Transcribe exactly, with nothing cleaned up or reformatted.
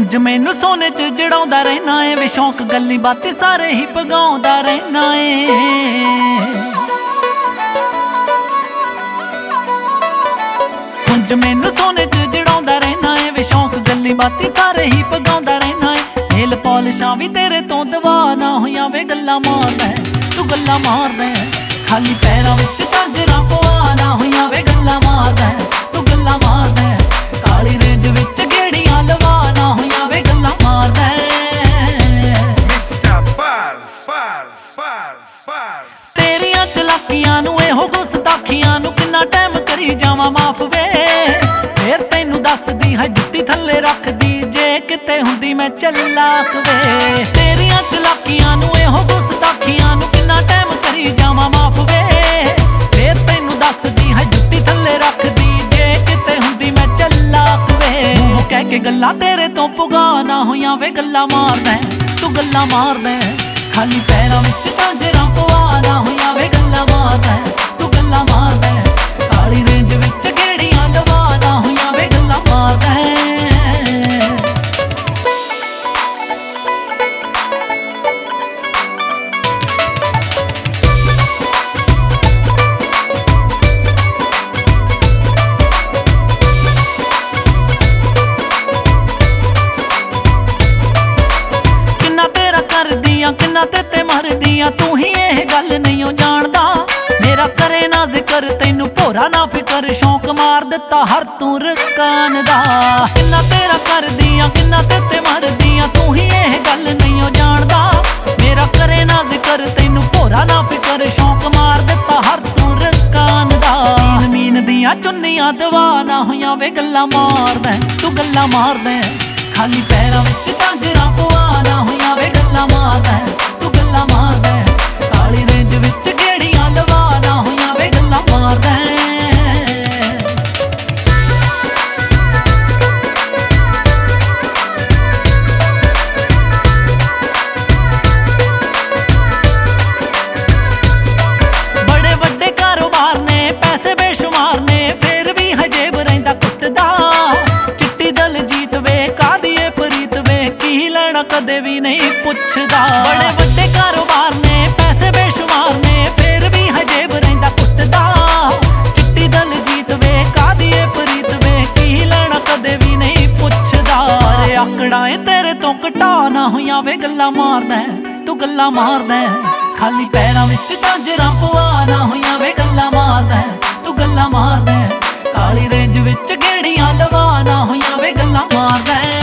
ਪੁੰਜ ਮੈਨੂੰ ਸੋਨੇ ਚ ਜੜਾਉਂਦਾ ਰਹਿਣਾ ਏ ਵੇ ਸ਼ੌਂਕ ਗੱਲੀ ਬਾਤੀ ਸਾਰੇ ਹੀ ਪਗਾਉਂਦਾ ਰਹਿਣਾ ਏ। ਪੁੰਜ ਮੈਨੂੰ ਸੋਨੇ ਚ ਜੜਾਉਂਦਾ ਰਹਿਣਾ ਏ ਵੇ ਸ਼ੌਂਕ ਗੱਲੀ ਬਾਤੀ ਸਾਰੇ ਹੀ ਪਗਾਉਂਦਾ ਰਹਿਣਾ ਏ। ਨੇਲ ਪੌਲਿਸ਼ਾਂ ਵੀ ਤੇਰੇ ਤੋਂ ਦਵਾ ਨਾ ਹੋਈਆਂ ਵੇ ਗੱਲਾਂ ਮਾਰਦਾ ਤੂੰ ਗੱਲਾਂ ਮਾਰਦਾ ਖਾਲੀ ਪੈਰਾਂ ਵਿੱਚ ਝਾਂਜਰਾਂ ਪਵਾ ਨਾ ਹੋਈਆਂ ਵੇ ਗੱਲਾਂ ਮਾਰਦਾ ਤੂੰ ਗੱਲਾਂ ਮਾਰਦਾ ਕਾਲੀ ਰੇਂਜ ਵਿੱਚ ਗੇੜੀਆਂ ਲਵਾ ਨਾ ਹੋਈਆਂ ਵੇ ਗੱਲਾਂ ਮਾਰਦਾ। Mister Buzz Buzz Buzz Buzz ਤੇਰੀਆਂ ਚਲਾਕੀਆਂ ਨੂੰ ਇਹੋ ਗੁਸਤਾਖੀਆਂ ਨੂੰ ਕਿੰਨਾ ਟਾਈਮ ਕਰੀ ਜਾਵਾਂ ਮਾਫ ਵੇ। ਫੇਰ ਤੈਨੂੰ ਦੱਸਦੀ ਹੈ ਜੁੱਤੀ ਥੱਲੇ ਰੱਖਦੀ ਜੇ ਕਿਤੇ ਹੁੰਦੀ ਮੈਂ ਚੱਲਾਕ ਵੇ। ਤੇਰੀਆਂ ਚਲਾਕੀਆਂ ਨੂੰ ਇਹੋ ਗੁਸਤਾਖੀਆਂ ਨੂੰ ਕਿੰਨਾ ਟਾਈਮ ਕਰੀ ਜਾਵਾਂ ਮਾਫ ਵੇ। ਫੇਰ ਤੈਨੂੰ ਦੱਸਦੀ ਹੈ ਜੁੱਤੀ ਥੱਲੇ ਰੱਖਦੀ ਜੇ ਕਿਤੇ ਹੁੰਦੀ ਮੈਂ ਚੱਲਾਕ ਵੇ। ਉਹ ਕਹਿ ਕੇ ਗੱਲਾਂ ਤੇਰੇ ਤੋਂ ਪੁਗਾ ਨਾ ਹੋਈਆਂ ਵੇ ਗੱਲਾਂ ਮਾਰਦਾ ਤੂੰ ਗੱਲਾਂ ਮਾਰਦਾ ਖਾਲੀ ਪੈਰਾਂ ਵਿੱਚ ਝਾਂਜਰਾਂ ਪਵਾ ਨਾ ਹੋਈਆਂ ਵੇ ਗੱਲਾਂ ਮਾਰਦਾ ਤੂੰ ਗੱਲਾਂ ਮਾਰਦਾ ਕਾਲੀ ਰੇਂਜ ਵਿੱਚ ਗੇੜੀਆਂ ਲਵਾ ਨਾ ਹੋਈਆਂ ਵੇ ਗੱਲਾਂ ਮਾਰਦਾ। ਕਿੰਨਾ ਤੇ ਤੇ ਮਰਦੀਆਂ ਤੂੰ ਹੀ ਇਹ ਗੱਲ ਨਹੀਂ ਓ ਜਾਣਦਾ। ਮੇਰਾ ਕਰੇ ਨਾ ਜ਼ਿਕਰ ਤੈਨੂੰ ਭੋਰਾ ਨਾ ਫਿਕਰ ਸ਼ੌਂਕ ਮਾਰ ਦਿੱਤਾ ਹਰ ਤੂੰ ਰਕਾਨ ਦਾ। ਕਿੰਨਾ ਤੇਰਾ ਕਰਦੀਆਂ ਕਿੰਨਾ ਤੇ ਤੇ ਮਰਦੀਆਂ ਤੂੰ ਹੀ ਇਹ ਗੱਲ ਨਹੀਂ ਓ ਜਾਣਦਾ। ਮੇਰਾ ਕਰੇ ਨਾ ਜ਼ਿਕਰ ਤੈਨੂੰ ਭੋਰਾ ਨਾ ਫਿਕਰ ਸ਼ੌਂਕ ਮਾਰ ਦਿੱਤਾ ਹਰ ਤੂੰ ਰਕਾਨ ਦਾ। ਮੀਨ ਮੀਨ ਦੀਆਂ ਚੁੰਨੀਆਂ ਦਵਾ ਨਾ ਹੋਈਆਂ ਵੇ ਗੱਲਾਂ ਮਾਰਦਾ ਤੂੰ ਗੱਲਾਂ ਮਾਰਦਾ ਖਾਲੀ ਪੈਰਾਂ ਵਿੱਚ ਝਾਂਜਰਾਂ ਪਵਾ ਨਾ ਹੋਈਆਂ ਵੇ ਗੱਲਾਂ ਮਾਰਦਾ ਤੂੰ ਗੱਲਾਂ ਮਾਰਦਾ ਕਾਲੀ ਰੇਂਜ ਵਿੱਚ ਗੇੜੀਆਂ ਲਵਾ ਨਾ ਹੋਈਆਂ ਵੇ ਗੱਲਾਂ ਮਾਰਦਾ। ਬੜੇ ਵੱਡੇ ਕਾਰੋਬਾਰ ਨੇ ਪੈਸੇ ਬੇਸ਼ੁਮਾਰ ਨੇ ਫੇਰ ਵੀ ਹਜੇਬ ਰਹਿੰਦਾ ਕੁੱਟਦਾ। ਚਿੱਟੀ ਦਲਜੀਤ ਵੇ ਕਾਦੀ ਏ ਪ੍ਰੀਤ ਵੇ ਕੀ ਲੈਣਾ ਕਦੇ ਵੀ ਨਹੀਂ ਪੁੱਛਦਾ। ਬੜੇ ਵੱਡੇ ਕਾਰੋਬਾਰ ਨੇ ਪੈਸੇ ਬੇਸ਼ੁਮਾਰ ਨੇ ਫੇਰ ਵੀ ਹਜੇਬ ਰਹਿੰਦਾ ਕੁੱਟਦਾ। ਚਿੱਟੀ ਦਲਜੀਤ ਵੇ ਕਾਦੀ ਏ ਪ੍ਰੀਤ ਵੇ ਕੀ ਲੈਣਾ ਕਦੇ ਵੀ ਨਹੀਂ ਪੁੱਛਦਾ। ਅਰੇ ਆਕੜਾਂ ਏ ਤੇਰੇ ਤੋਂ ਘਟਾ ਨਾ ਹੋਈਆਂ ਵੇ ਗੱਲਾਂ ਮਾਰਦਾ ਤੂੰ ਗੱਲਾਂ ਮਾਰਦਾ ਖਾਲੀ ਪੈਰਾਂ ਵਿੱਚ ਝਾਂਜਰਾਂ ਪਵਾ ਨਾ ਹੋਈਆਂ ਵੇ ਗੱਲਾਂ ਮਾਰਦਾ ਤੂੰ ਗੱਲਾਂ ਮਾਰਦਾ ਕਾਲੀ ਰੇਂਜ ਵਿੱਚ ਗੇੜੀਆਂ ਲਵਾ ਨਾ ਹੋਈਆਂ ਵੇ ਗੱਲਾਂ ਮਾਰਦਾ।